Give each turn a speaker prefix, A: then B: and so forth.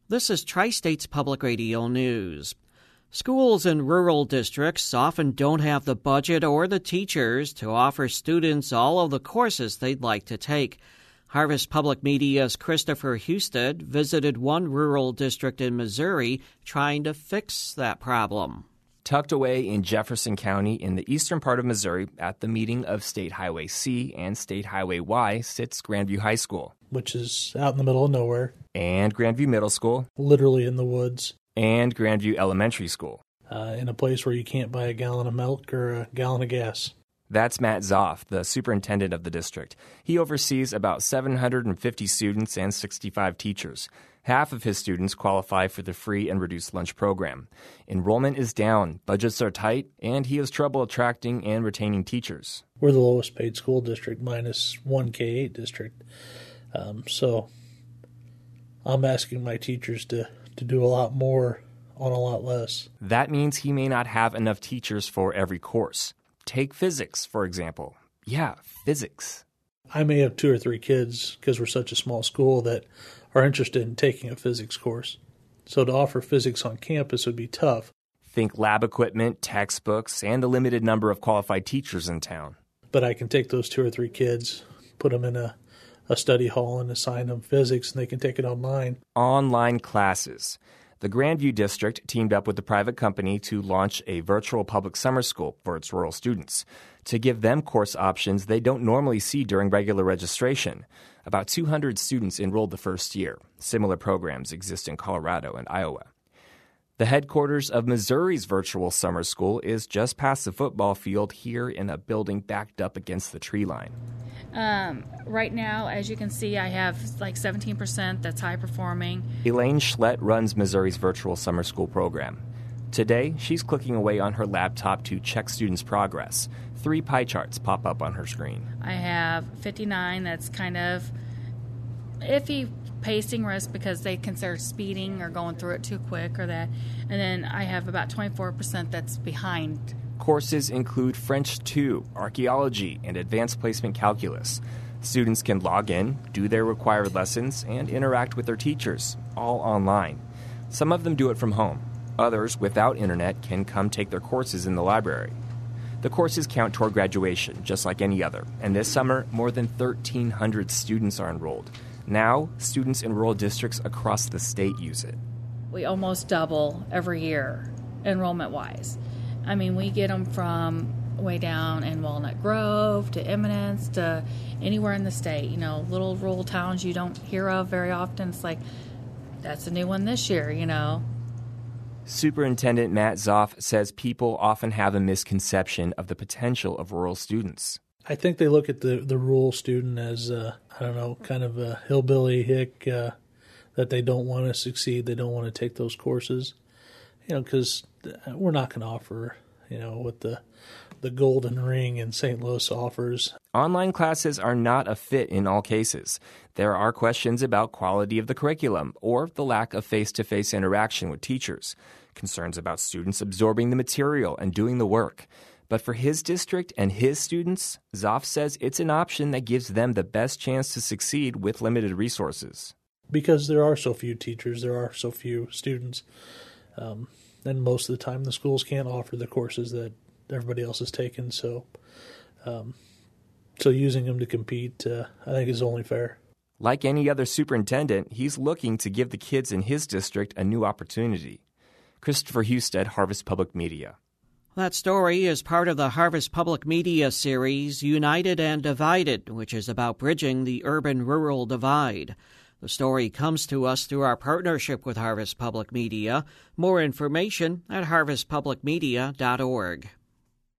A: This is Tri-States Public Radio News. Schools in rural districts often don't have the budget or the teachers to offer students all of the courses they'd like to take. Harvest Public Media's Christopher Husted visited one rural district in Missouri trying to fix that problem.
B: Tucked away in Jefferson County in the eastern part of Missouri at the meeting of State Highway C and State Highway Y sits Grandview High School,
C: which is out in the middle of nowhere,
B: and Grandview Middle School,
C: literally in the woods,
B: and Grandview Elementary School,
C: in a place where you can't buy a gallon of milk or a gallon of gas.
B: That's Matt Zoff, the superintendent of the district. He oversees about 750 students and 65 teachers. Half of his students qualify for the free and reduced lunch program. Enrollment is down, budgets are tight, and he has trouble attracting and retaining teachers.
C: We're the lowest paid school district minus one K-8 district. So I'm asking my teachers to do a lot more on a lot less.
B: That means he may not have enough teachers for every course. Take physics, for example. Yeah, physics.
C: I may have 2 or 3 kids, because we're such a small school, that are interested in taking a physics course. So to offer physics on campus would be tough.
B: Think lab equipment, textbooks, and a limited number of qualified teachers in town.
C: But I can take those 2 or 3 kids, put them in a study hall and assign them physics, and they can take it online.
B: Online classes. The Grandview District teamed up with the private company to launch a virtual public summer school for its rural students to give them course options they don't normally see during regular registration. About 200 students enrolled the first year. Similar programs exist in Colorado and Iowa. The headquarters of Missouri's virtual summer school is just past the football field here in a building backed up against the tree line.
D: Right now, as you can see, I have like 17% that's high performing.
B: Elaine Schlett runs Missouri's virtual summer school program. Today, she's clicking away on her laptop to check students' progress. 3 pie charts pop up on her screen.
D: I have 59 that's kind of iffy pacing risk because they consider speeding or going through it too quick or that. And then I have about 24% that's behind.
B: Courses include French 2, archaeology, and advanced placement calculus. Students can log in, do their required lessons, and interact with their teachers, all online. Some of them do it from home. Others, without internet, can come take their courses in the library. The courses count toward graduation, just like any other, and this summer, more than 1,300 students are enrolled. Now, students in rural districts across the state use it.
D: We almost double every year, enrollment-wise. I mean, we get them from way down in Walnut Grove to Eminence to anywhere in the state. You know, little rural towns you don't hear of very often. It's like, that's a new one this year, you know.
B: Superintendent Matt Zoff says people often have a misconception of the potential of rural students.
C: I think they look at the rural student as, kind of a hillbilly hick that they don't want to succeed. They don't want to take those courses, because we're not going to offer, what the golden ring in St. Louis offers.
B: Online classes are not a fit in all cases. There are questions about quality of the curriculum or the lack of face-to-face interaction with teachers, concerns about students absorbing the material and doing the work. But for his district and his students, Zoff says it's an option that gives them the best chance to succeed with limited resources.
C: Because there are so few teachers, there are so few students, and most of the time the schools can't offer the courses that everybody else has taken. So using them to compete, I think is only fair.
B: Like any other superintendent, he's looking to give the kids in his district a new opportunity. Christopher Husted, Harvest Public Media.
A: That story is part of the Harvest Public Media series United and Divided, which is about bridging the urban-rural divide. The story comes to us through our partnership with Harvest Public Media. More information at harvestpublicmedia.org.